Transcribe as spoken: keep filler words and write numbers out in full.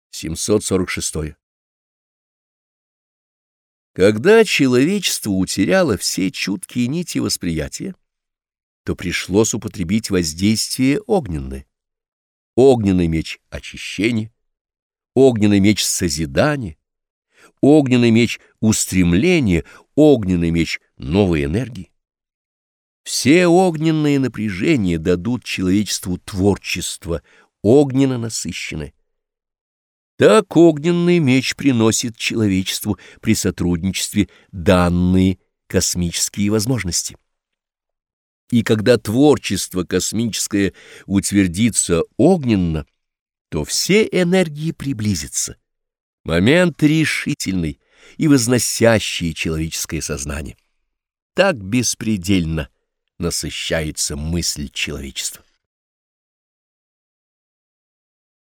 семьсот сорок шесть. Когда человечество утеряло все чуткие нити восприятия, то пришлось употребить воздействие огненное. Огненный меч очищения, огненный меч созидания, огненный меч устремления, огненный меч новой энергии. Все огненные напряжения дадут человечеству творчество, огненно насыщенное. Так огненный меч приносит человечеству при сотрудничестве данные космические возможности. И когда творчество космическое утвердится огненно, то все энергии приблизятся. Момент решительный и возносящий человеческое сознание. Так беспредельно насыщается мысль человечества.